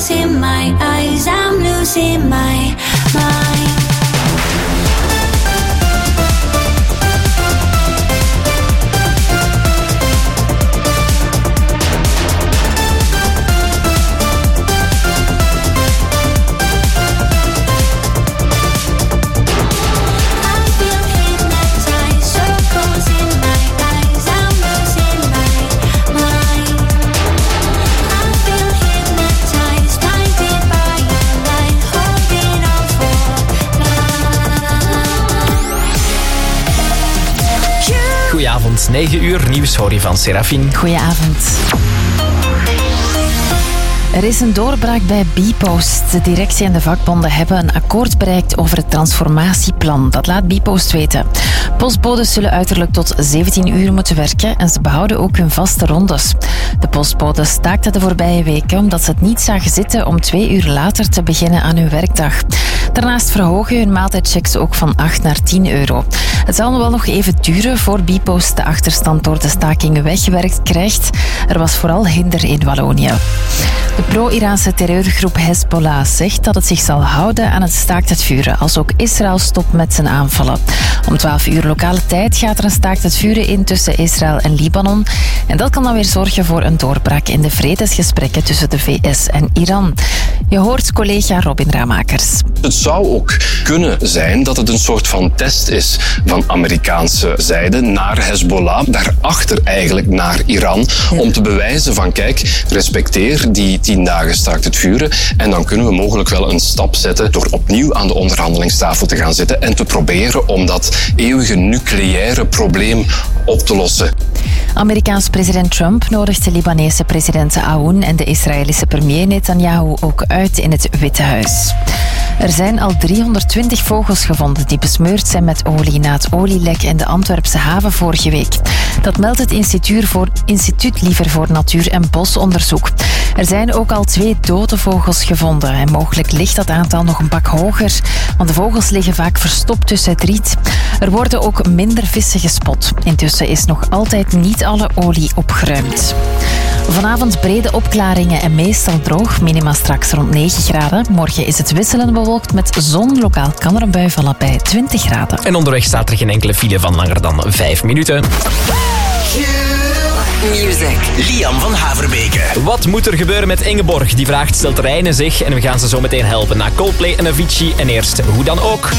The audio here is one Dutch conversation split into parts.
closing my eyes, I'm losing my mind. Goedenavond, 9 uur, nieuws hoor je van Serafine. Goedenavond. Er is een doorbraak bij Bpost. De directie en de vakbonden hebben een akkoord bereikt over het transformatieplan. Dat laat Bpost weten. Postbodes zullen uiterlijk tot 17 uur moeten werken en ze behouden ook hun vaste rondes. De postbodes staakten de voorbije weken omdat ze het niet zagen zitten om 2 uur later te beginnen aan hun werkdag. Daarnaast verhogen hun maaltijdchecks ook van 8 naar 10 euro. Het zal wel nog even duren voor Bpost de achterstand door de stakingen weggewerkt krijgt. Er was vooral hinder in Wallonië. De pro-Iraanse terreurgroep Hezbollah zegt dat het zich zal houden aan het staakt het vuren als ook Israël stopt met zijn aanvallen. Om 12 uur lokale tijd gaat er een staakt het vuren in tussen Israël en Libanon. En dat kan dan weer zorgen voor een doorbraak in de vredesgesprekken tussen de VS en Iran. Je hoort collega Robin Ramakers. Het zou ook kunnen zijn dat het een soort van test is van Amerikaanse zijde naar Hezbollah, daarachter eigenlijk naar Iran, om te bewijzen van kijk, respecteer die 10 dagen staakt het vuren en dan kunnen we mogelijk wel een stap zetten door opnieuw aan de onderhandelingstafel te gaan zitten en te proberen om dat eeuwige nucleaire probleem op te lossen. Amerikaans president Trump nodigt de Libanese president Aoun en de Israëlische premier Netanyahu ook uit in het Witte Huis. Er zijn al 320 vogels gevonden die besmeurd zijn met olie na het olielek in de Antwerpse haven vorige week. Dat meldt het Instituut voor Natuur- en Bosonderzoek. Er zijn ook al 2 dode vogels gevonden en mogelijk ligt dat aantal nog een pak hoger, want de vogels liggen vaak verstopt tussen het riet. Er worden ook minder vissen gespot. Intussen is nog altijd niet alle olie opgeruimd. Vanavond brede opklaringen en meestal droog. Minima straks rond 9 graden. Morgen is het wisselend bewolkt met zon. Lokaal kan er een bui vallen bij 20 graden. En onderweg staat er geen enkele file van langer dan 5 minuten. Music. Liam van Haverbeke. Wat moet er gebeuren met Ingeborg? Die vraag stelt Reine zich en we gaan ze zo meteen helpen na Coldplay en Avicii. En eerst Hoe dan ook.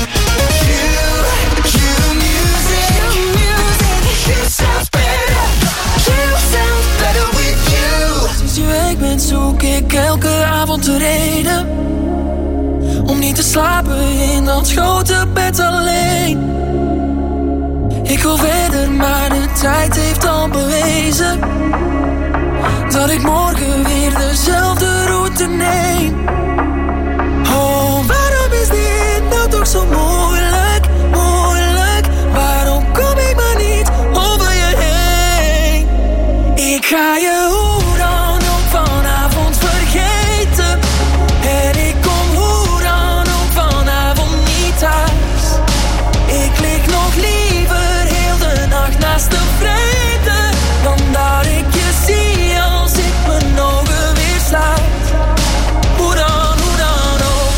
Sinds je weg bent zoek ik elke avond de reden om niet te slapen in dat grote bed alleen. Ik wil verder, maar de tijd heeft al bewezen dat ik morgen weer dezelfde route neem. Oh, waarom is dit nou toch zo moeilijk, moeilijk? Waarom kom ik maar niet over je heen? Ik ga je hoe dan ook vanavond vergeten. En ik kom hoe dan ook vanavond niet thuis. Ik lig nog liever heel de nacht naast de vreemde dan dat ik je zie als ik mijn ogen weer sluit. Hoe dan ook.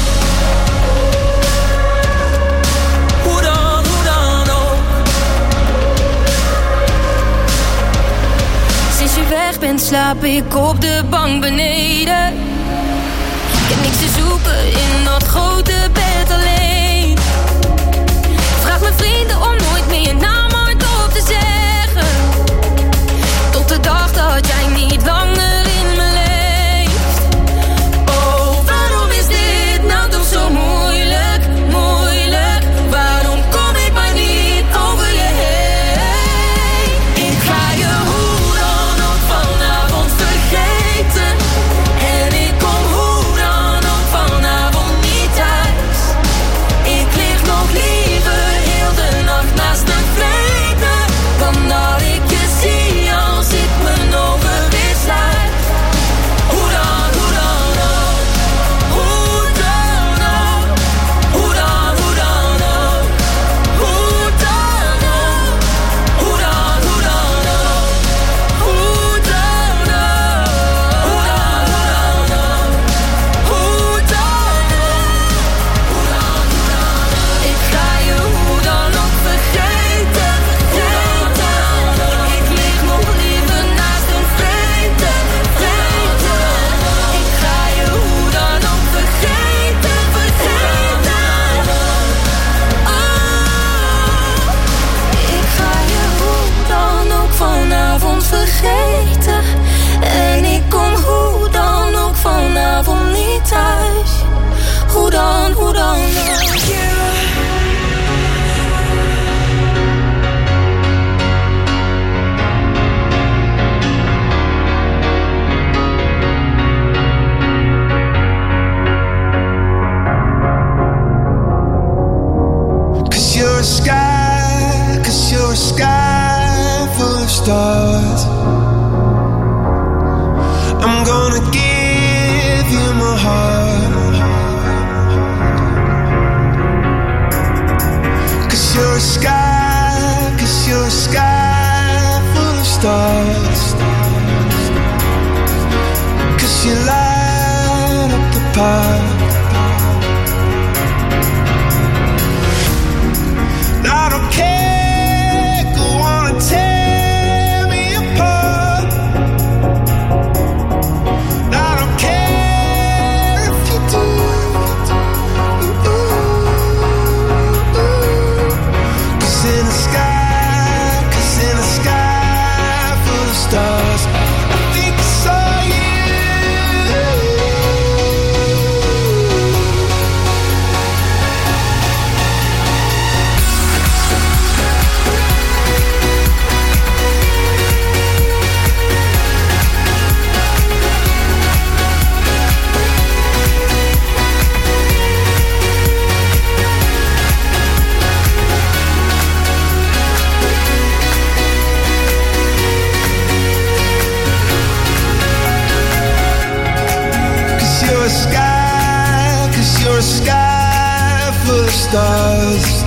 Hoe dan ook. Sinds je weg bent slaap ik op de bank beneden. Ik heb niks te zoeken in dat grote bed alleen. Vraag mijn vrienden om nooit meer je naam hardop te zeggen. Tot de dag dat jij niet langer in me leeft. Oh, waarom is dit nou toch zo moeilijk, moeilijk? Waarom kom ik maar niet over je heen? Ik ga je hoe dan ook vanavond vergeten. En ik kom hoe dan ook vanavond niet Hoe dan, hoe dan? Cause you're a sky full of stars. I'm gonna give you my heart. Cause you're a sky full of stars. Cause you light up the park. I don't care, go on and tear me apart. I don't care if you do. Cause in a sky full of stars, I think I saw you. Cause you're a sky full of stars.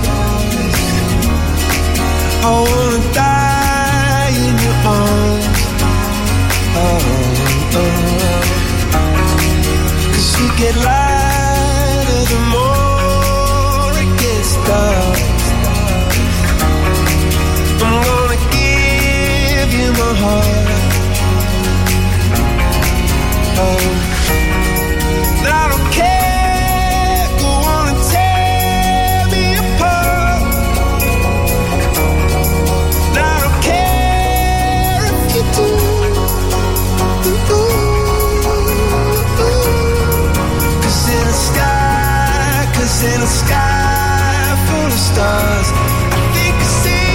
I wanna die in your arms. Cause you get lighter the more it gets dark. I'm gonna give you my heart. I don't care, go on and tear me apart. I don't care if you do. Cause in a sky full of stars, I think I see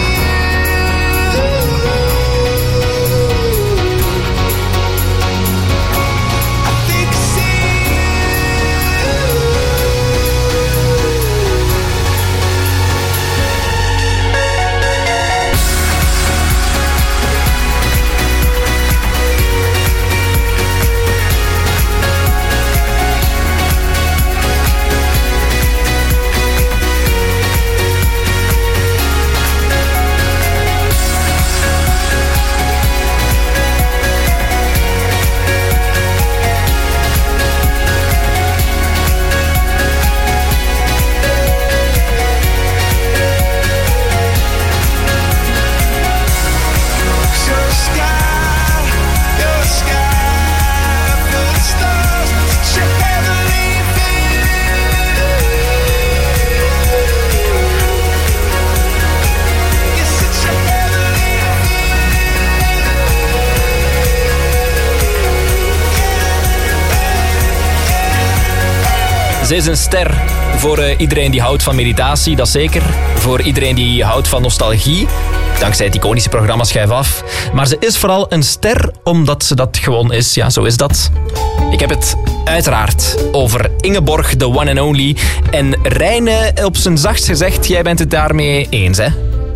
Ze is een ster voor iedereen die houdt van meditatie, dat zeker. Voor iedereen die houdt van nostalgie, dankzij het iconische programma Schijf Af. Maar ze is vooral een ster omdat ze dat gewoon is. Ja, zo is dat. Ik heb het uiteraard over Ingeborg, the one and only. En Reine, op zijn zachtst gezegd, jij bent het daarmee eens, hè?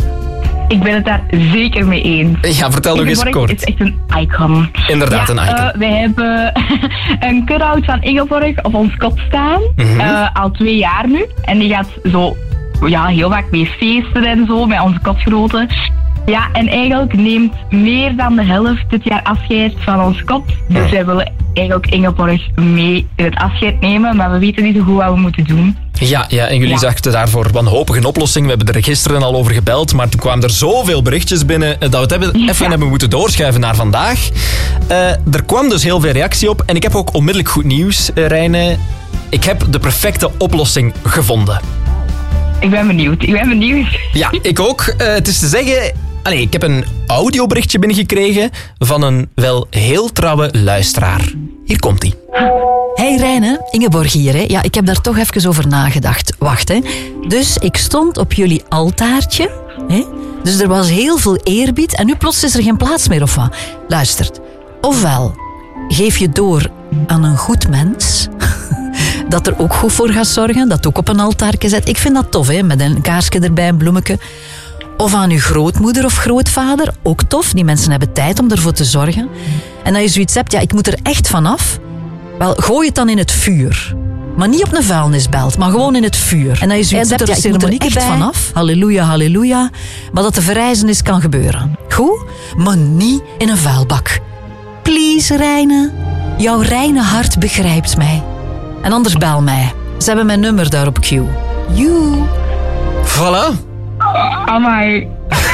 Ik ben het daar zeker mee eens. Ja, vertel nog eens kort. Ingeborg is echt een icon. Inderdaad, een icon. Wij hebben een cut-out van Ingeborg op ons kot staan. Al 2 jaar nu. En die gaat zo heel vaak mee feesten en zo, met onze kotgenoten. Ja, en eigenlijk neemt meer dan de helft dit jaar afscheid van ons kot. Dus wij willen eigenlijk Ingeborg mee in het afscheid nemen, maar we weten niet zo goed wat we moeten doen. Ja, en jullie zachten daarvoor wanhopig een oplossing. We hebben er gisteren al over gebeld, maar toen kwamen er zoveel berichtjes binnen dat we het even hebben moeten doorschuiven naar vandaag. Er kwam dus heel veel reactie op en ik heb ook onmiddellijk goed nieuws, Reine. Ik heb de perfecte oplossing gevonden. Ik ben benieuwd. Ja, ik ook. Het is te zeggen, ik heb een audioberichtje binnengekregen van een wel heel trouwe luisteraar. Hier komt-ie. Hey Reine, Ingeborg hier. Hè. Ja, ik heb daar toch even over nagedacht. Wacht, hè. Dus ik stond op jullie altaartje. Hè. Dus er was heel veel eerbied en nu plots is er geen plaats meer, of wat? Luistert. Ofwel, geef je door aan een goed mens... dat er ook goed voor gaat zorgen, dat ook op een altaartje zet. Ik vind dat tof, hè, met een kaarsje erbij, een bloemetje. Of aan uw grootmoeder of grootvader, ook tof. Die mensen hebben tijd om ervoor te zorgen. En dat je zoiets hebt, ja, ik moet er echt vanaf... Wel, gooi het dan in het vuur. Maar niet op een vuilnisbelt, maar gewoon in het vuur. En dat je zoiets hebt, ja, ik moet er echt vanaf. Halleluja, halleluja. Maar dat de verrijzenis kan gebeuren. Goed? Maar niet in een vuilbak. Please, Reine. Jouw reine hart begrijpt mij. En anders bel mij. Ze hebben mijn nummer daar op Q. You. Voilà. Amai.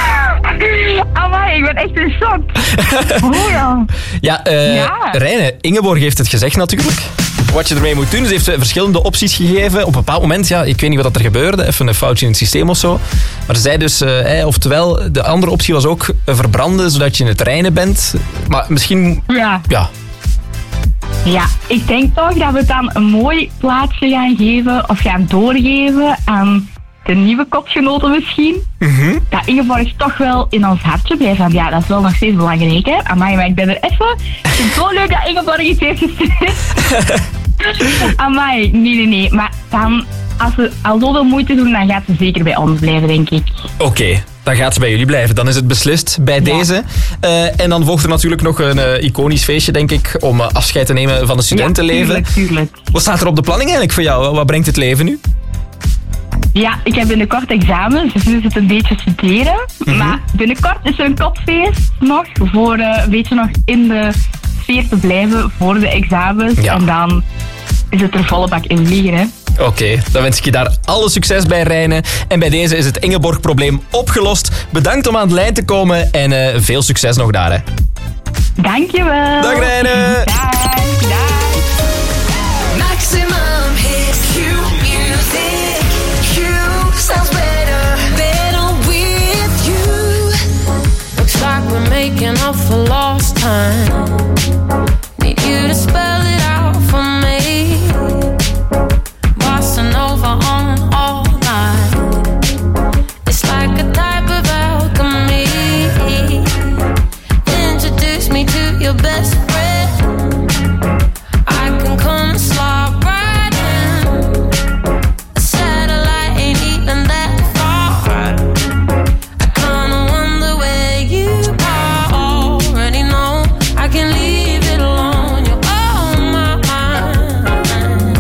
Amai, ik ben echt in shock. Oh ja. Ja, Reine, Ingeborg heeft het gezegd natuurlijk. Wat je ermee moet doen, ze heeft verschillende opties gegeven. Op een bepaald moment, ja, ik weet niet wat er gebeurde. Even een foutje in het systeem of zo. Maar ze zei dus, oftewel, de andere optie was ook verbranden, zodat je in het reine bent. Maar misschien... Ja. Ja, ik denk toch dat we dan een mooi plaatsje gaan geven of gaan doorgeven aan de nieuwe kopgenoten misschien. Mm-hmm. Dat Ingeborg toch wel in ons hartje blijft. Want ja, dat is wel nog steeds belangrijk, hè. Amai, maar ik ben er even. Ik vind het zo leuk dat Ingeborg iets heeft gestuurd. Amai, nee. Maar dan, als ze al zoveel moeite doen, dan gaat ze zeker bij ons blijven, denk ik. Oké. Dan gaat ze bij jullie blijven. Dan is het beslist bij deze. En dan volgt er natuurlijk nog een iconisch feestje, denk ik, om afscheid te nemen van het studentenleven. Ja, tuurlijk. Wat staat er op de planning eigenlijk voor jou? Wat brengt het leven nu? Ja, ik heb binnenkort examens, dus nu is het een beetje studeren. Mm-hmm. Maar binnenkort is er een kopfeest nog, voor een beetje nog in de sfeer te blijven voor de examens. Ja. En dan is het er volle bak in vliegen, hè. Oké, dan wens ik je daar alle succes bij, Reine. En bij deze is het Ingeborg-probleem opgelost. Bedankt om aan de lijn te komen en veel succes nog daar, hè. Dankjewel. Dag, Reine. Dag. Maximum hit music. You sounds better with you. Looks like we're making up for lost time. Need you to spell it out for me. Over on all night. It's like a type of alchemy. Introduce me to your best friend. I can come slide right in. A satellite ain't even that far. I kinda wonder where you are. Already know I can leave it alone. You're on my mind.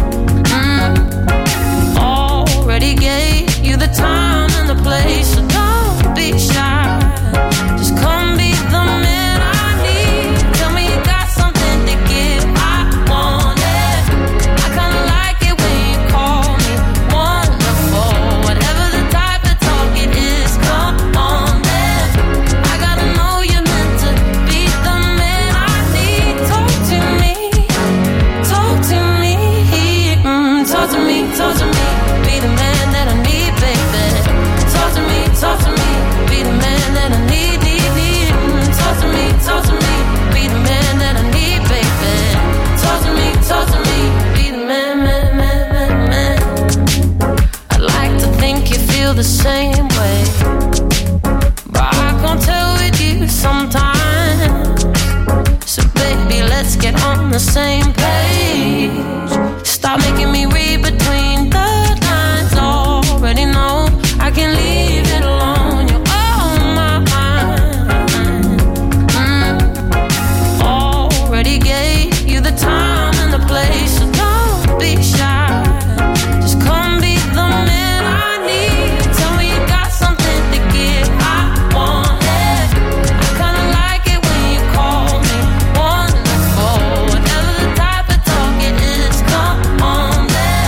Already gave you the time and the place, so don't be shy. Just come be the man I need. Tell me you got something to give, I want it. I kinda like it when you call me wonderful. Whatever the type of talk it is, come on then. I gotta know you're meant to be the man I need. Talk to me, talk to me, talk to me, talk to me. Be the man that I need, baby. Talk to me, be the man that I need. Talk to me, be the man that I need, baby. Talk to me, be the man. I like to think you feel the same way, but I can't tell with you sometimes. So baby, let's get on the same page. Stop making me read between the lines. Already know I can leave it alone. You're on my mind. Already gave you the time and the place, so don't be shy. Just come be the man I need. Tell me you got something to give, I want it. I kinda like it when you call me wonderful. Whatever the type of talk it is, come on then.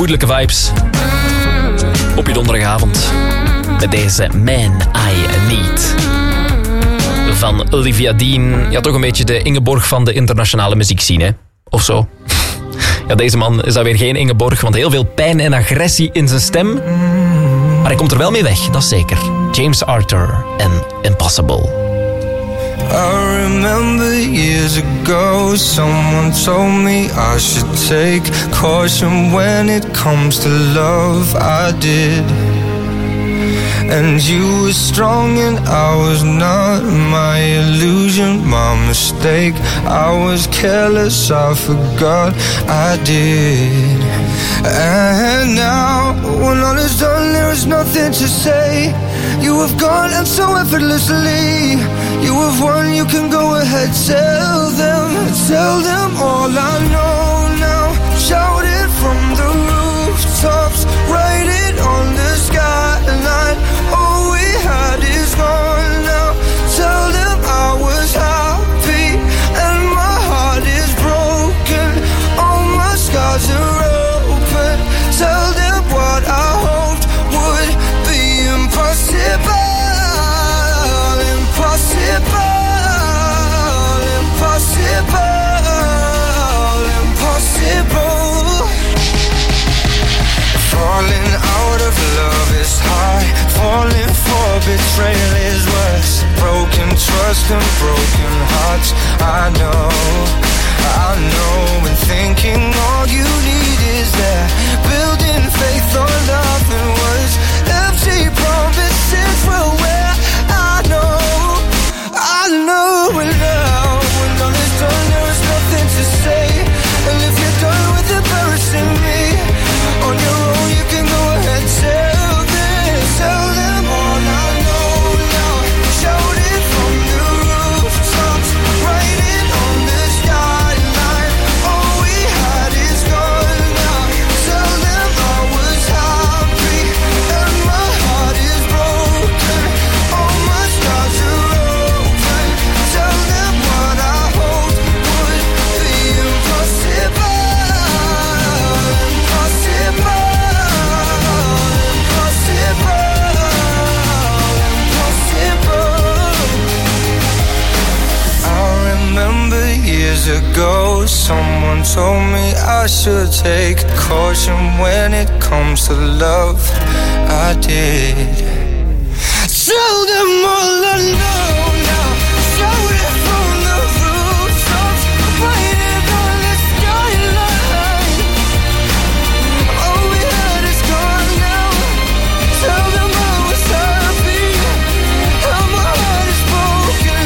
gemoedelijke vibes. Op je donderdagavond. Met deze Man I Need. Van Olivia Dean. Ja, toch een beetje de Ingeborg van de internationale muziekscene, hè? Of zo. Ja, deze man is dan weer geen Ingeborg, want heel veel pijn en agressie in zijn stem. Maar hij komt er wel mee weg, dat is zeker. James Arthur en Impossible. I remember years ago someone told me I should take caution when it comes to love. I did. And you were strong and I was not. My illusion, my mistake. I was careless, I forgot I did. And now, when all is done, there is nothing to say. You have gone and so effortlessly. You have won, you can go ahead, tell them all I know now. Shout it from the rooftops, write it on the skyline. All we had is gone now. Tell them I was happy and my heart is broken. All my scars are open. Tell them what I hoped would be impossible. Impossible. Falling out of love is high. Falling for betrayal is worse. Broken trust and broken hearts. I know. And thinking all you need is that. Building faith on nothing words. Empty promises will wear. I know. And now, when all is done, there is nothing to say. And if you're done with embarrassing me, on your own you can go ahead, tell them all I know now. Shout it from the rooftops, write it on the skyline. All we had is gone now. Tell them I was happy and my heart is broken. All my scars are open. Tell them what I hoped would be impossible. Years ago, someone told me I should take caution when it comes to love. I did. Tell them all I know now. Shout it from the rooftops, write it on the skyline. All we had is gone now. Tell them I was happy and my heart is broken.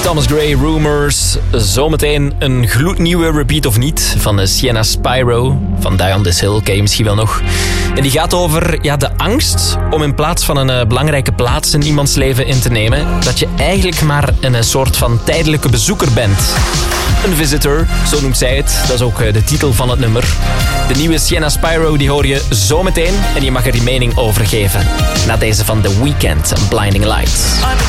Thomas Gray, Rumors. Zometeen een gloednieuwe Repeat of Niet van Sienna Spyro. Van Die on This Hill, ken je misschien wel nog. En die gaat over de angst om in plaats van een belangrijke plaats in iemands leven in te nemen, dat je eigenlijk maar een soort van tijdelijke bezoeker bent. Een visitor, zo noemt zij het. Dat is ook de titel van het nummer. De nieuwe Sienna Spyro, die hoor je zometeen. En je mag er je mening over geven. Na deze van The Weeknd, Blinding Lights.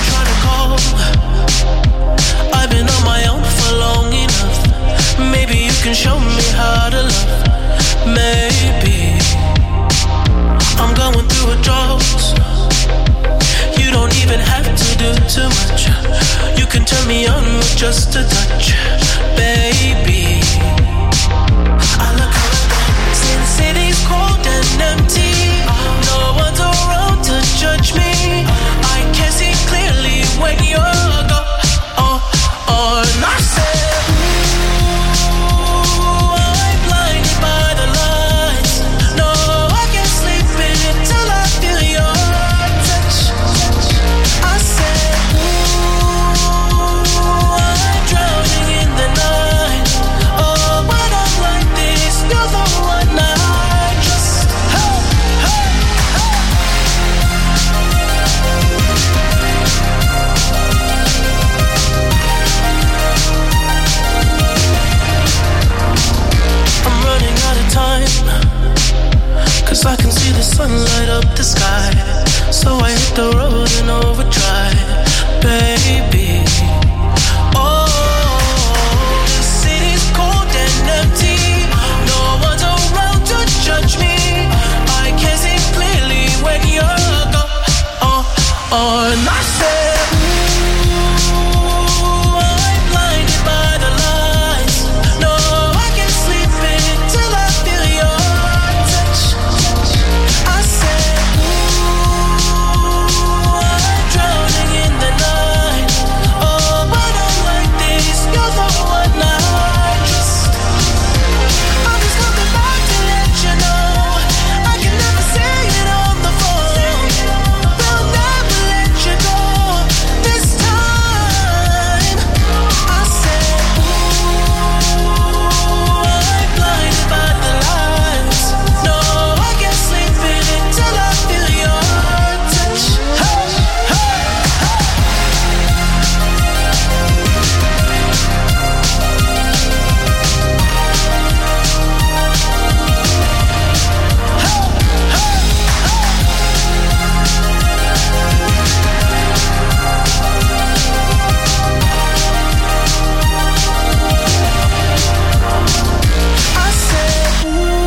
I've been on my own for long enough. Maybe you can show me how to love. Maybe I'm going through a drought. You don't even have to do too much. You can turn me on with just a touch, baby. I look around, since city's cold and empty. No one's around to judge me. I can see clearly when you're gone. And I said, ooh, I'm blinded by the lights. No, I can't sleep until I feel your touch. I said, ooh, I'm drowning in the night. Oh, when I'm like this, you're the one I trust. Hey, hey, hey. I'm running out of time, 'cause I can see the sun light up the sky. So I hit the road in overdrive, baby. Oh, the city's cold and empty. No one's around to judge me. I can see clearly when you're gone. And I said, ooh, I'm blinded by the lights. No, I can't sleep until I feel your touch. I said, ooh, I'm drowning in the night. Oh, when I'm like this, you're the one I trust. I'm just coming back to let you know I can never say it on the phone. Will never let you go this time. I said, ooh, I'm blinded by the lights. No, I can't sleep until I feel your touch. Hey, hey, I said,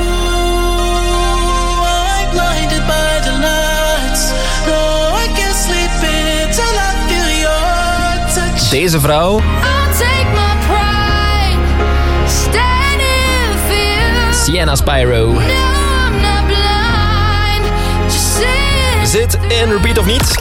ooh, I'm blinded by the lights. No, I can't sleep until I feel your touch. Deze vrouw, I'll take my pride, stand in fear. Sienna Spyro, No, I'm not blind, just sit. zit in Repeat of Niet.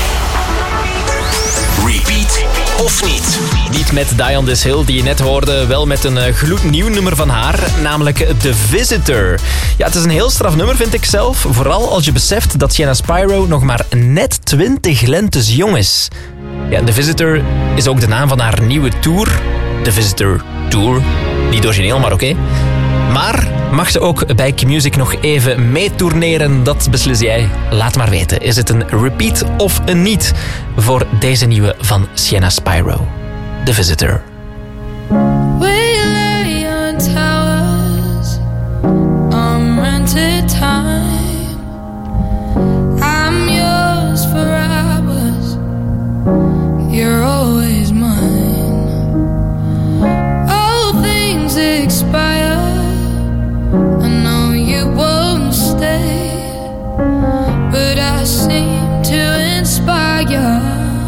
Repeat of niet? Niet met Die on This Hill, die je net hoorde, wel met een gloednieuw nummer van haar, namelijk The Visitor. Ja, het is een heel straf nummer, vind ik zelf. Vooral als je beseft dat Sienna Spyro nog maar net 20 lentes jong is. Ja, The Visitor is ook de naam van haar nieuwe tour. The Visitor Tour. Niet origineel, maar oké. Maar mag ze ook bij Q-Music nog even meetourneren? Dat beslis jij. Laat maar weten. Is het een repeat of een niet voor deze nieuwe van Sienna Spyro? The Visitor. We lay on towers on rented time. I'm yours for hours. You're always mine. All things expire. I know you won't stay, but I seem to inspire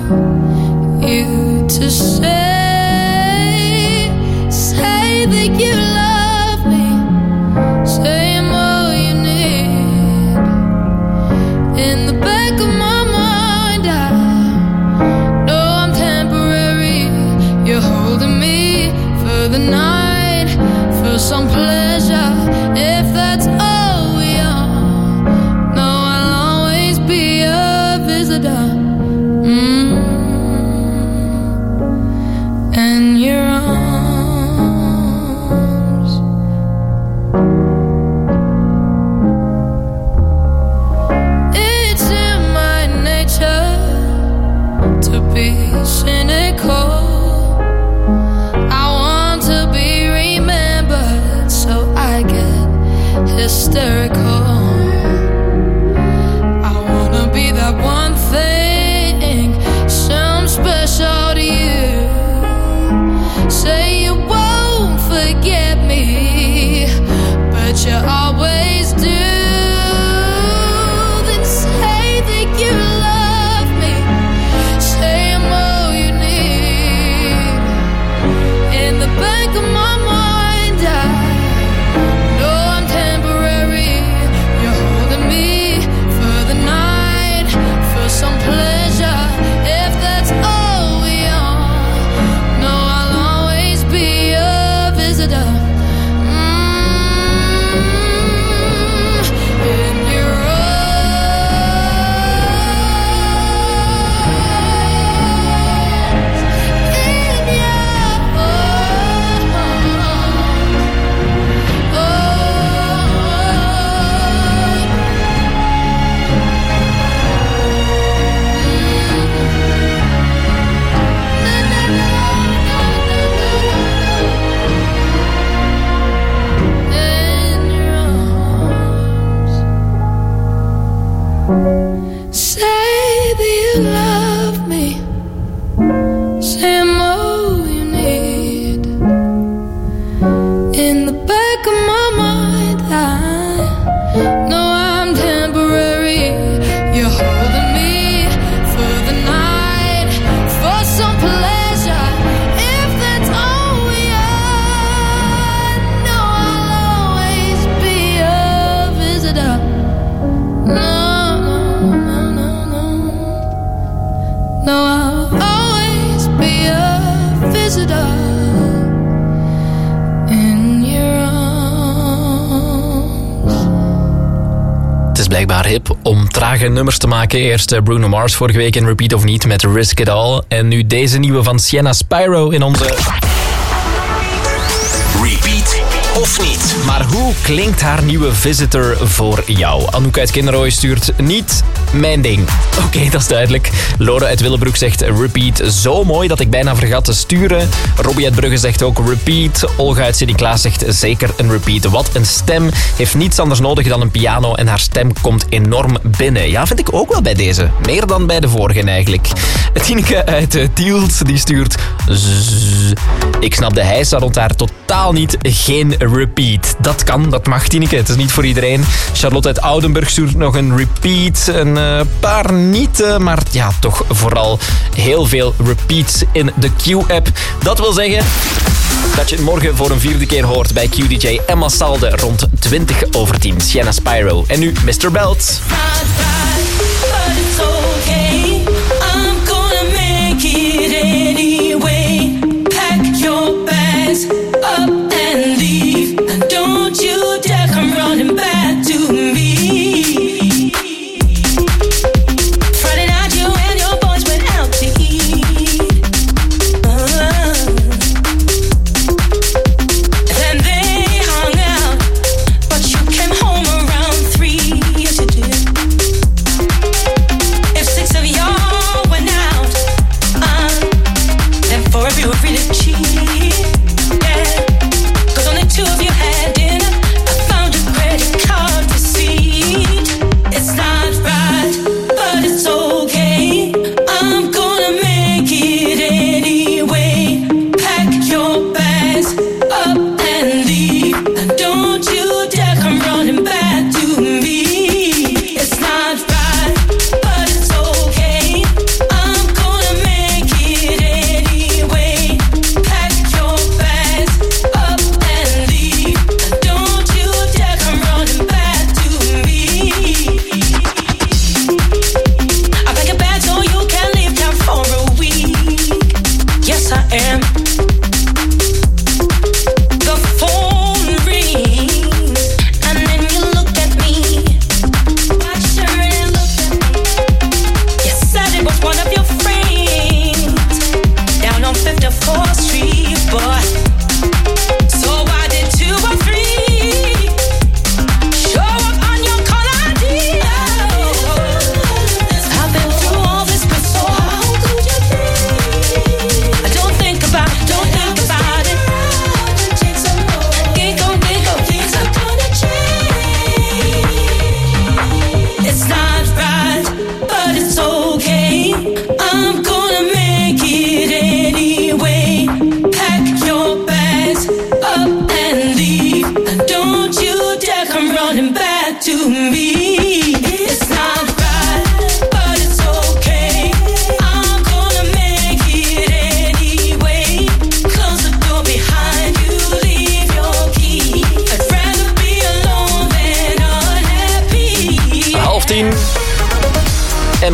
you to say that you love me. Say I'm all you need. In the back of my mind, I know I'm temporary. You're holding me for the night, for some pleasure. If that's all we are, no, I'll always be a visitor. cynical. I want to be remembered, so I get hysterical. I wanna be that one thing, some special to you. Say you won't forget me, but you always do. Then say that you love me, say I'm all you need. In the back of my mind, I know I'm temporary. You're holding me for the night, for some pleasure. If that's all we are, no, I'll always be a visitor. In your say that you love me, say I'm all you need. In the back of my mind, I know I'm temporary. You're holding me for the night, for some pleasure. If that's all we are, no, I'll always be a visitor. No, I'll always be a visitor in your arms. Het is blijkbaar hip om trage nummers te maken. Eerst Bruno Mars vorige week in Repeat of Niet met Risk It All. En nu deze nieuwe van Sienna Spyro in onze... Repeat of niet. Maar hoe klinkt haar nieuwe Visitor voor jou? Anouk uit Kinderooy stuurt niet mijn ding. Oké, dat is duidelijk. Lore uit Willebroek zegt Repeat zo mooi dat ik bijna vergat te sturen. Robbie uit Brugge zegt ook Repeat. Olga uit Sint-Niklaas zegt zeker een Repeat. Wat een stem. Heeft niets anders nodig dan een piano en haar stem komt enorm binnen. Ja, vind ik ook wel bij deze. Meer dan bij de vorige eigenlijk. Tineke uit Tielt die stuurt zzz. Ik snap de heisa rond haar totaal niet. Geen Repeat. Dat kan, dat mag Tineke. Het is niet voor iedereen. Charlotte uit Oudenburg stuurt nog een Repeat. Een paar niet, maar ja, toch vooral heel veel repeats in de Q-app. Dat wil zeggen dat je het morgen voor een vierde keer hoort bij QDJ en Massalde rond 10:20. Sienna Spyro. En nu Mr. Belt.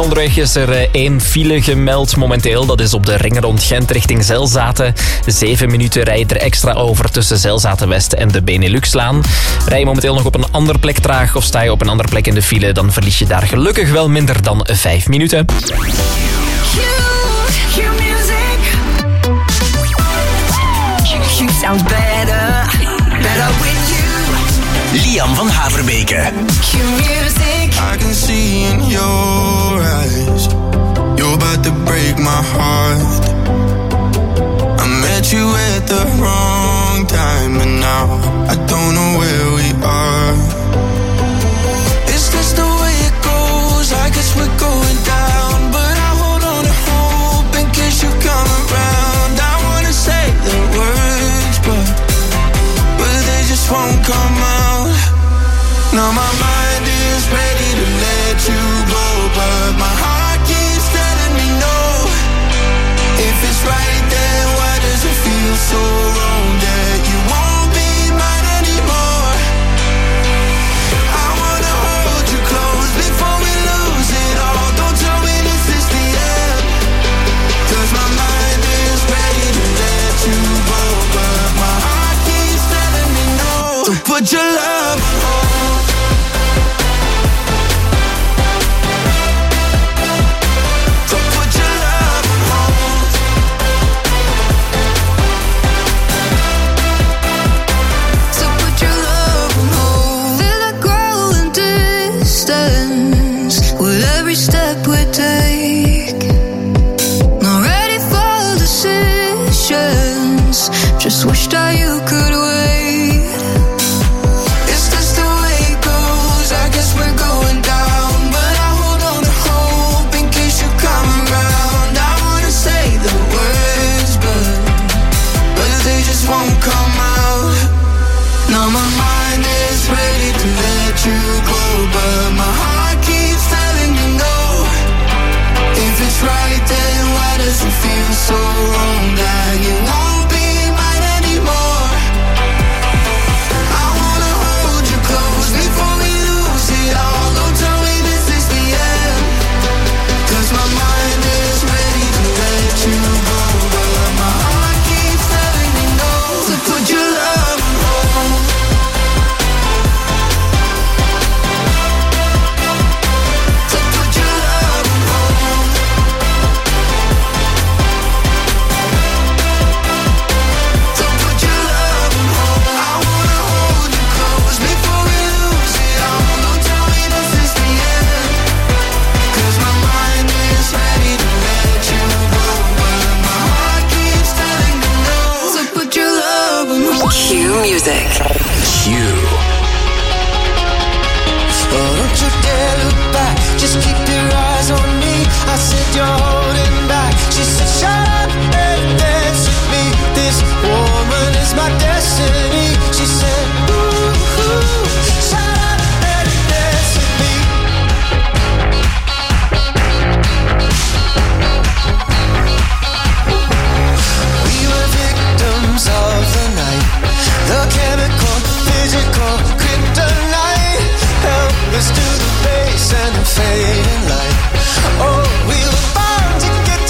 onderweg is er 1 file gemeld momenteel. Dat is op de ring rond Gent richting Zelzaten. 7 minuten rijdt er extra over tussen Zelzaten West en de Beneluxlaan. Rij je momenteel nog op een andere plek traag of sta je op een andere plek in de file, dan verlies je daar gelukkig wel minder dan 5 minuten. Sounds better with you. Liam van Haverbeke. Q-music. I can see in your eyes you're about to break my heart. I met you at the wrong time, and now I don't know where we are. Is this the way it goes? I guess we're going down, but I hold on to hope in case you come around. I wanna say the words, but they just won't come out. Now my mind is ready to let you go, but my heart keeps telling me no. If it's right, then why does it feel so wrong that you won't be mine anymore? I wanna hold you close before we lose it all. Don't tell me this is the end, 'cause my mind is ready to let you go, but my heart keeps telling me no. So put your love on hold. Just wish that you could wait. Is this the way it goes? I guess we're going down, but I hold on to hope in case you come around. I wanna say the words, but they just won't come out. Now my mind is ready to let you go, but my heart keeps telling me no. If it's right, then why does it feel so wrong that you won't? Music. Q. Oh, don't you dare look back, just keep your eyes on me. I said you're holding back. She said shut up and dance with me. This woman is my destiny. She said ooh, ooh, shut up and dance with me. We were victims of the night. The chemical, physical, kryptonite. Helpless to the base and the fading light. Oh, we were bound to get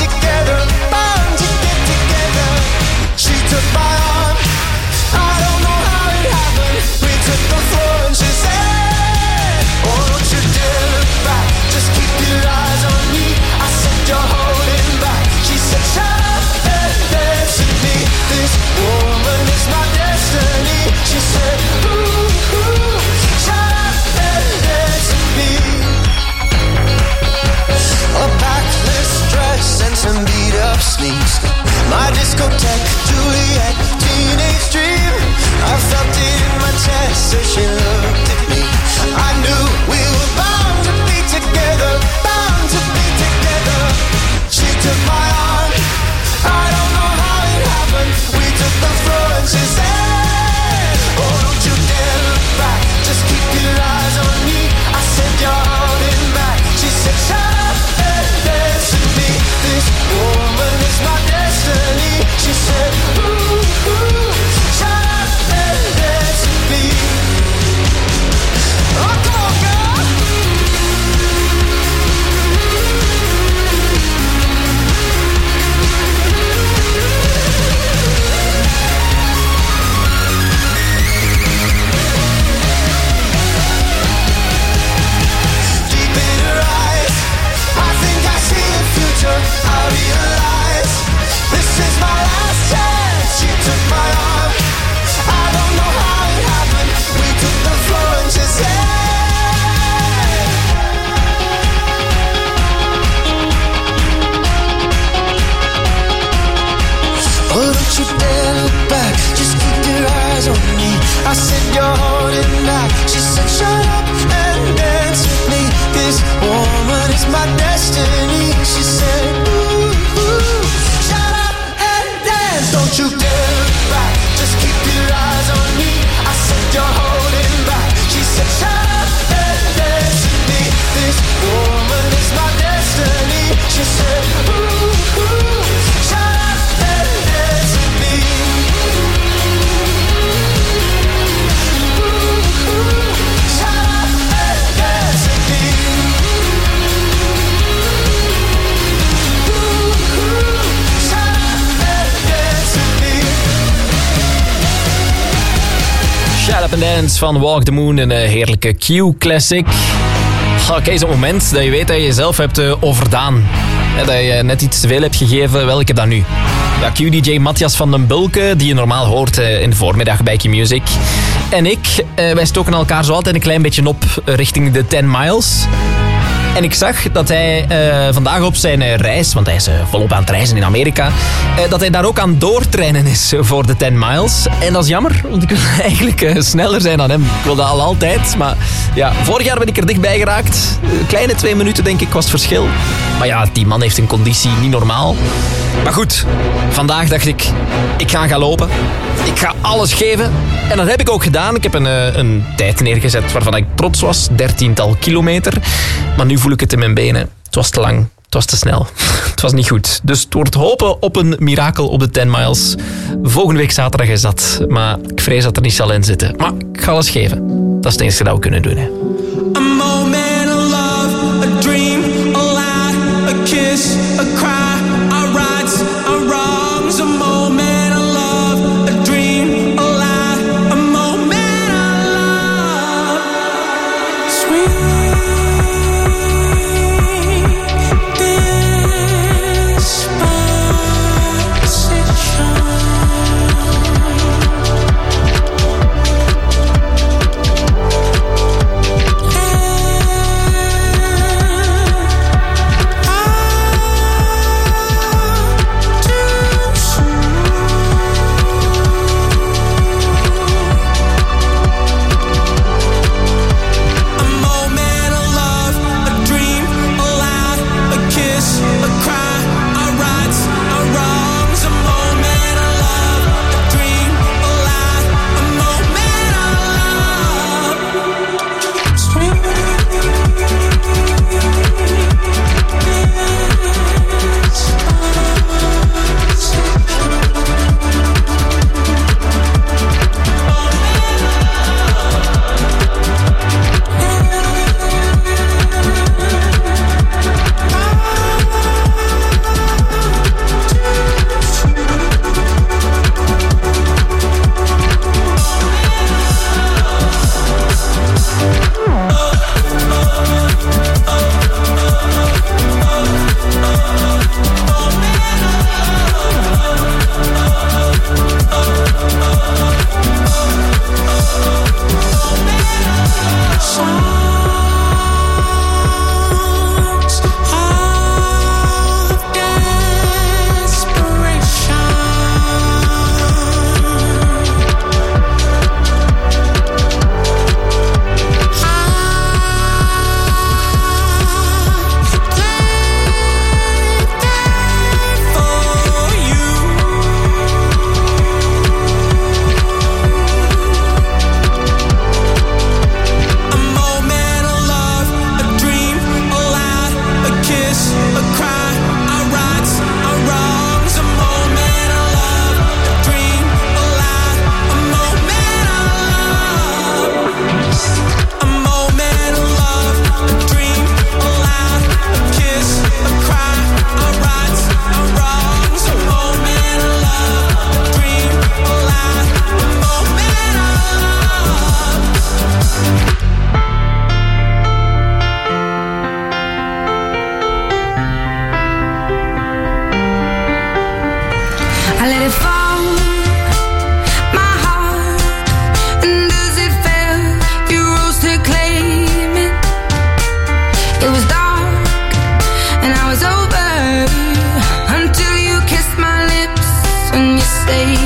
you dare look back, just keep your eyes on me. I said you're holding back, she said shut up and dance with me. This woman is my destiny. She said ooh, ooh, shut up and dance. Don't you dare look back, just keep your eyes on me. I said you're holding back, she said shut up and dance with me. This woman is my destiny. She said ooh, ooh, shut up and dance with me. Ooh, ooh, shut up and dance with me. Ooh, ooh, shut up and dance with me. Shut Up and Dance van Walk the Moon, een heerlijke Q-classic. Oké, zo'n moment dat je weet dat je jezelf hebt overdaan. Dat je net iets te veel hebt gegeven. Wel, ik heb dat nu. Ja, Q-DJ Matthias van den Bulke, die je normaal hoort in de voormiddag bij Q-Music. En ik, wij stoken elkaar zo altijd een klein beetje op richting de 10 miles. En ik zag dat hij vandaag op zijn reis, want hij is volop aan het reizen in Amerika, dat hij daar ook aan doortrainen is voor de 10 miles. En dat is jammer, want ik wil eigenlijk sneller zijn dan hem. Ik wilde al altijd, maar ja, vorig jaar ben ik er dichtbij geraakt. Kleine 2 minuten denk ik was het verschil. Maar ja, die man heeft een conditie niet normaal. Maar goed, vandaag dacht ik ga lopen. Ik ga alles geven. En dat heb ik ook gedaan. Ik heb een tijd neergezet waarvan ik trots was. 13-tal kilometer. Maar nu voel ik het in mijn benen. Het was te lang. Het was te snel. Het was niet goed. Dus het wordt hopen op een mirakel op de 10 miles. Volgende week zaterdag is dat. Maar ik vrees dat er niet zal in zitten. Maar ik ga alles geven. Dat is het enige dat we kunnen doen. Hè. A moment of love, a dream, a lie, a kiss, a cry, our rights, our wrongs. A moment of love, a dream, a lie, a moment of love. Sweet say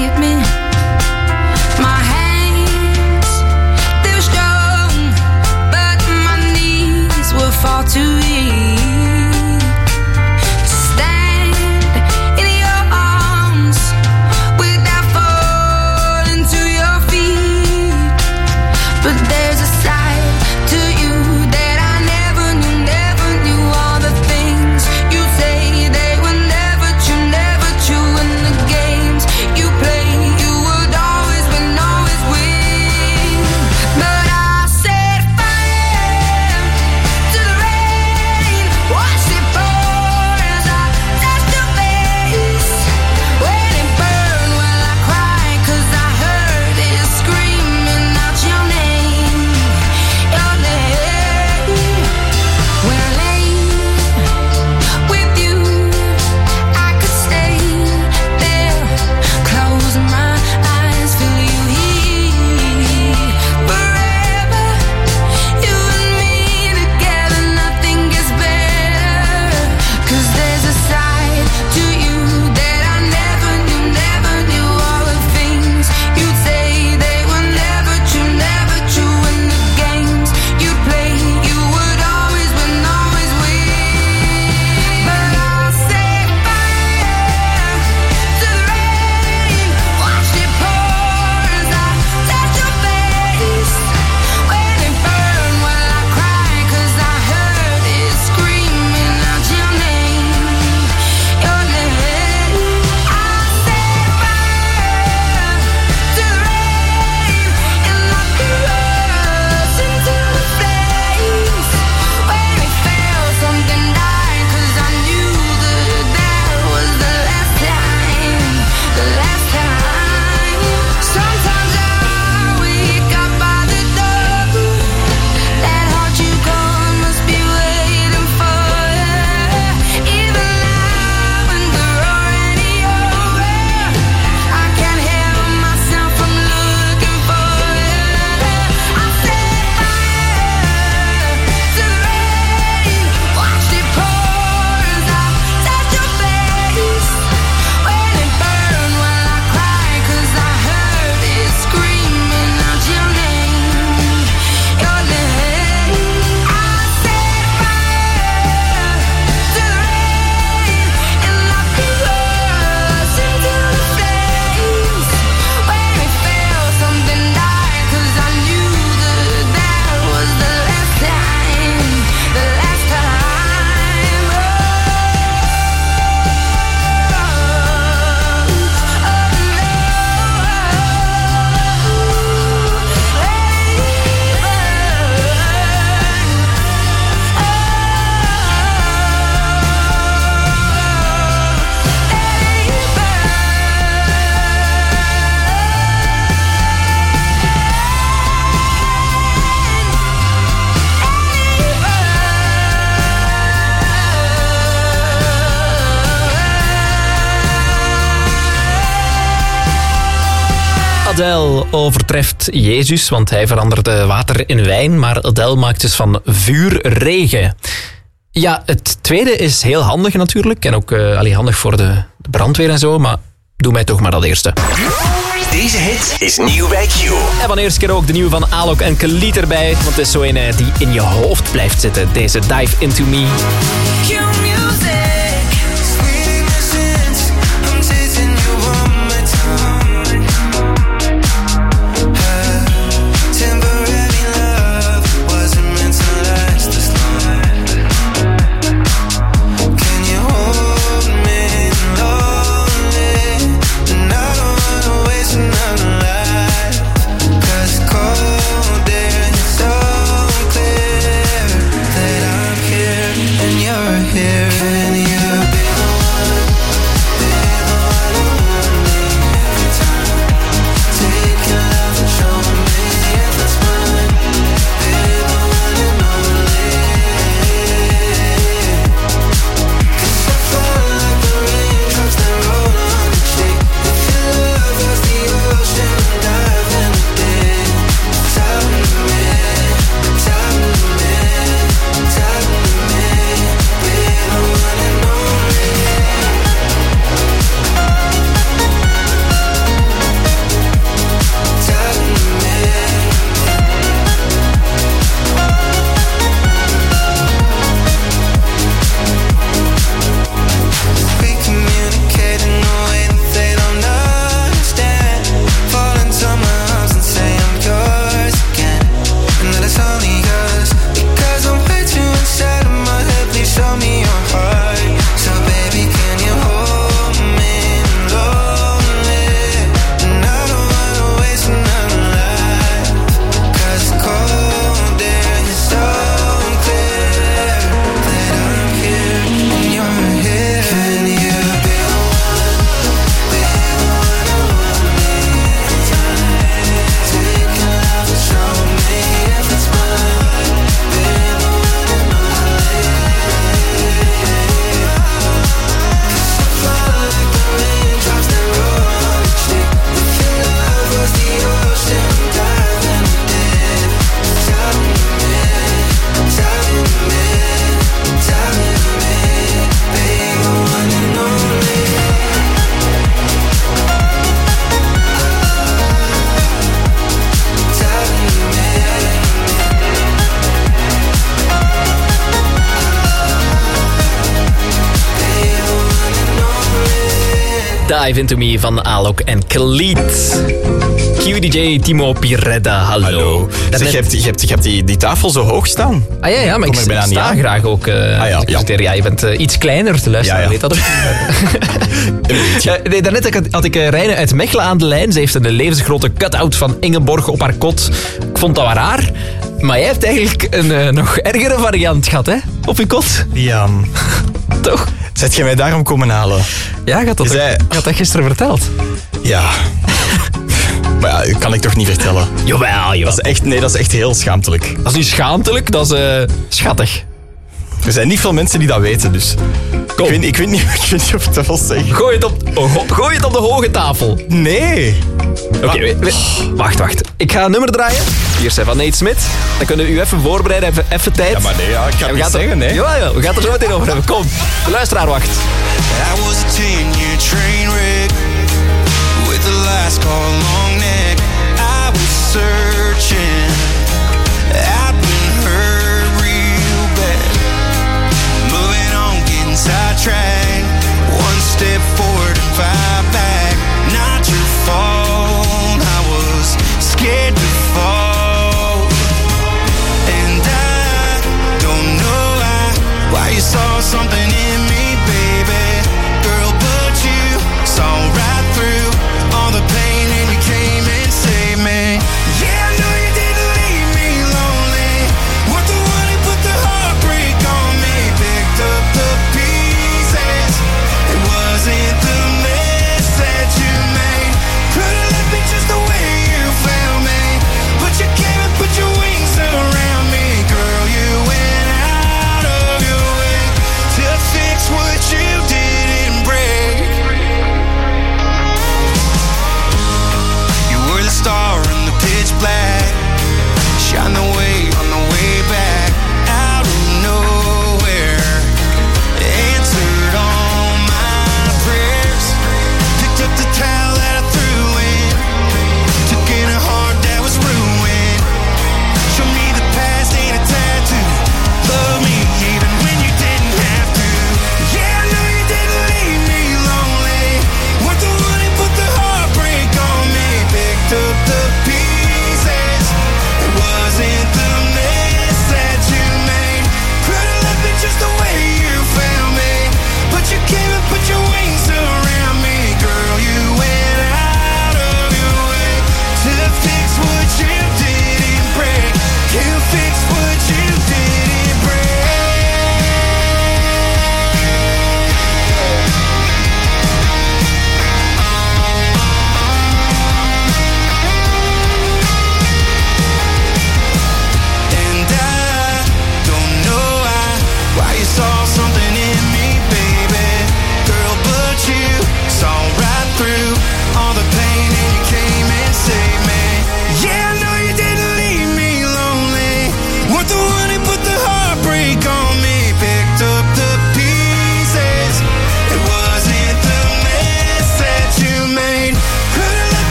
Adele overtreft Jezus, want hij veranderde water in wijn, maar Adele maakt dus van vuur regen. Ja, het tweede is heel handig natuurlijk, en ook handig voor de brandweer en zo, maar doe mij toch maar dat eerste. Deze hit is nieuw bij Q. En van de eerste keer ook de nieuwe van Alok en Khalid erbij, want het is zo een die in je hoofd blijft zitten. Deze Dive Into Me. Dive Into Me van Alok en Khalid. QDJ Timo Piredda, hallo. Zeg, je hebt die tafel zo hoog staan. Ah ja, maar ik sta graag ook. Ja, je bent iets kleiner te luisteren, weet dat ook. Daarnet had ik Reine uit Mechelen aan de lijn. Ze heeft een levensgrote cut-out van Ingeborg op haar kot. Ik vond dat wel raar. Maar jij hebt eigenlijk een nog ergere variant gehad, hè? Op je kot. Ja. Toch? Zet je mij daarom komen halen? Ja, je had dat gisteren verteld. Ja. Maar ja, kan ik toch niet vertellen? Jawel. Dat is echt heel schaamtelijk. Dat is niet schaamtelijk, dat is schattig. Er zijn niet veel mensen die dat weten, dus... Ik weet niet of ik dat wil zeggen. Gooi het op de hoge tafel. Nee. Oké, wacht. Ik ga een nummer draaien. Hier zijn van Nate Smith. Dan kunnen we u even voorbereiden, even tijd. Ja, maar nee, ik ga het niet zeggen, nee. Jawel, we gaan het er zo meteen over hebben. Kom, de luisteraar wacht. I was a 10-year train wreck with the last call long neck. I was searching. I've been hurt real bad. Moving on, getting sidetracked. One step forward and 5 back. Not your fault. I was scared to fall. And I don't know why you saw something in me, baby. Girl, but you saw right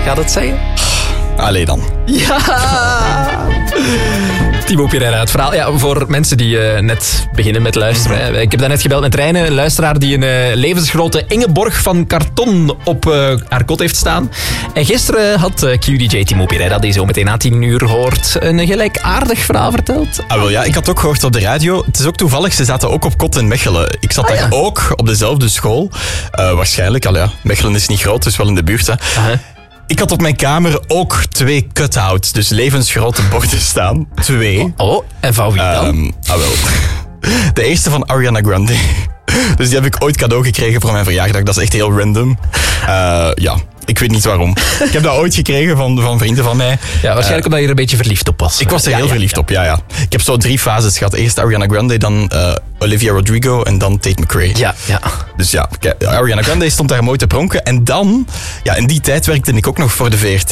gaat het zeggen? Allee dan. Ja! Timo Pereira, het verhaal. Ja, voor mensen die net beginnen met luisteren. Hè. Ik heb daarnet gebeld met Reine, een luisteraar die een levensgrote Ingeborg van karton op haar kot heeft staan. En gisteren had QDJ Timo Pereira, die zo meteen na 10 uur hoort, een gelijkaardig verhaal verteld. Ah, wel, ja, ik had ook gehoord op de radio. Het is ook toevallig, ze zaten ook op kot in Mechelen. Ik zat daar ook op dezelfde school. Waarschijnlijk, al ja. Mechelen is niet groot, dus wel in de buurt. Hè. Ik had op mijn kamer ook 2 cut-outs, dus levensgrote borden staan. 2. Oh, en van wie dan? Wel. De eerste van Ariana Grande. Dus die heb ik ooit cadeau gekregen voor mijn verjaardag. Dat is echt heel random. Ja, ik weet niet waarom. Ik heb dat ooit gekregen van vrienden van mij. Ja, waarschijnlijk omdat je er een beetje verliefd op was. Ik was er heel verliefd op, ja. Ik heb zo 3 fases gehad. Eerst Ariana Grande, dan Olivia Rodrigo en dan Tate McRae. Ja. Dus ja, Ariana Grande stond daar mooi te pronken. En dan, ja, in die tijd werkte ik ook nog voor de VRT.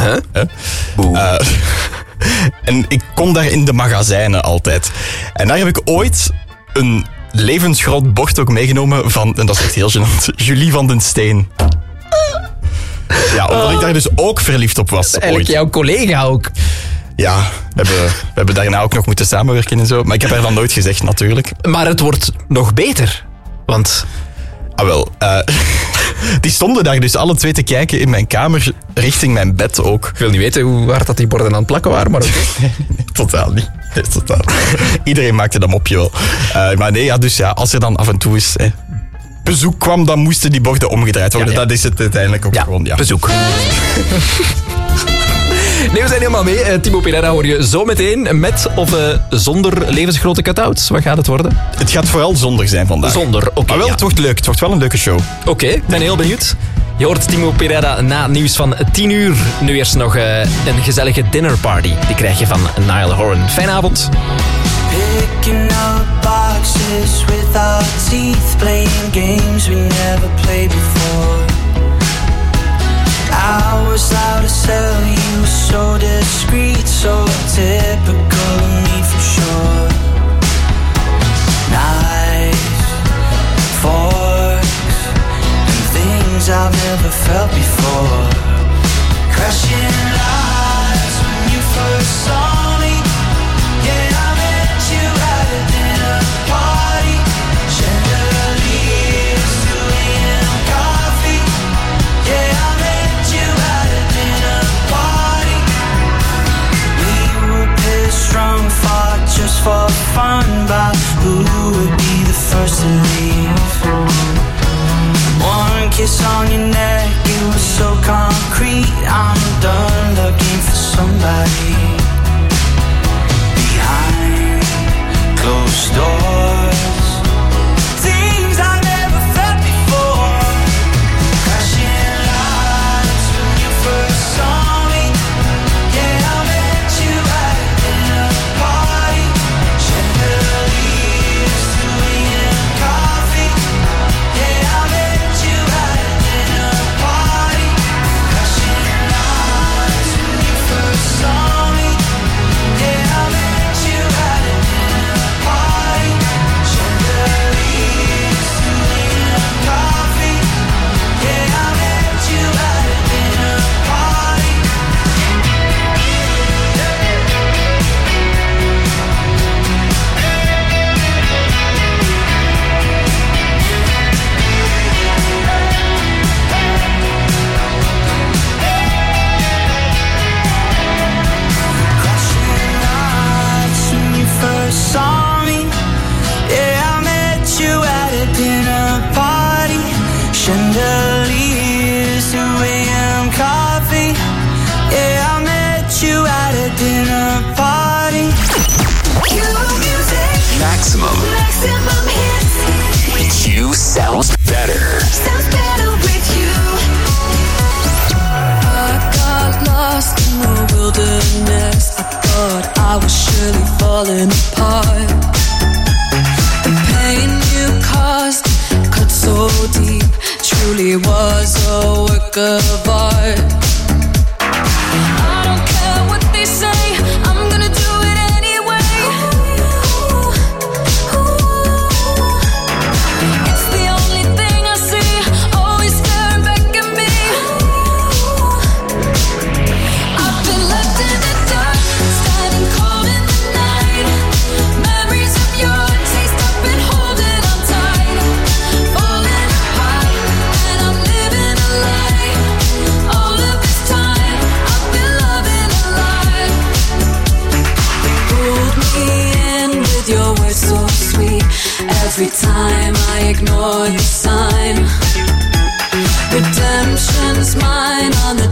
En ik kon daar in de magazijnen altijd. En daar heb ik ooit een levensgroot bord ook meegenomen van, en dat is echt heel gênant, Julie van den Steen. Ja, omdat ik daar dus ook verliefd op was. Eigenlijk ooit. Jouw collega ook. Ja, we hebben daarna ook nog moeten samenwerken en zo. Maar ik heb haar dan nooit gezegd, natuurlijk. Maar het wordt nog beter. Want... die stonden daar dus alle 2 te kijken in mijn kamer, richting mijn bed ook. Ik wil niet weten hoe hard dat die borden aan het plakken waren, maar ook. Nee, totaal niet. Totaal. Iedereen maakte dat mopje wel. Maar nee, ja, dus ja, als er dan af en toe eens bezoek kwam, dan moesten die borden omgedraaid worden. Ja. Dat is het uiteindelijk ook gewoon. Ja, bezoek. Nee, we zijn helemaal mee. Timo Pereira hoor je zo meteen met of zonder levensgrote cut-outs. Wat gaat het worden? Het gaat vooral zonder zijn vandaag. Zonder, oké. Maar wel, het wordt leuk. Het wordt wel een leuke show. Oké, ik ben heel benieuwd. Je hoort Timo Pereira na het nieuws van 10 uur. Nu eerst nog een gezellige dinnerparty. Die krijg je van Niall Horan. Fijne avond. Picking up boxes with our teeth, playing games we never played before. I was out to sell you, so discreet, so typical of me for sure. Knives, forks, and things I've never felt before. Crashing lights when you first saw me. Yeah, I met you at a dinner party. Chandeliers, 2 a.m. coffee. Yeah, I met you at a dinner party. We were pissed drunk, fought just for fun about who would be the first to leave. One kiss on your neck, it was so concrete. I'm done looking for somebody behind closed doors. Things I never felt before. Crashing lights when you first saw me. Yeah, I met you at a dinner party. Chandeliers, 2 a.m. coffee. Yeah, I met you at a dinner party. Crashing lights when you first saw me. Yeah, I met you at a dinner party. Chandeliers, 2 a.m. coffee. Yeah, I met you at a dinner party. Crashing lights when you first saw me. Yeah, I met you at a dinner party. Chandeliers, 2 a.m. coffee. Yeah, I met you at a dinner party. Maximum hits. with you sounds better. Sounds better with you. I got lost in the wilderness. I thought I was surely falling apart. The pain you caused cut so deep, truly was a work of art. I don't care what they say, I'm gonna do it anyway. It's the only thing I see, always staring back at me. Every time I ignore the sign, redemption's mine on the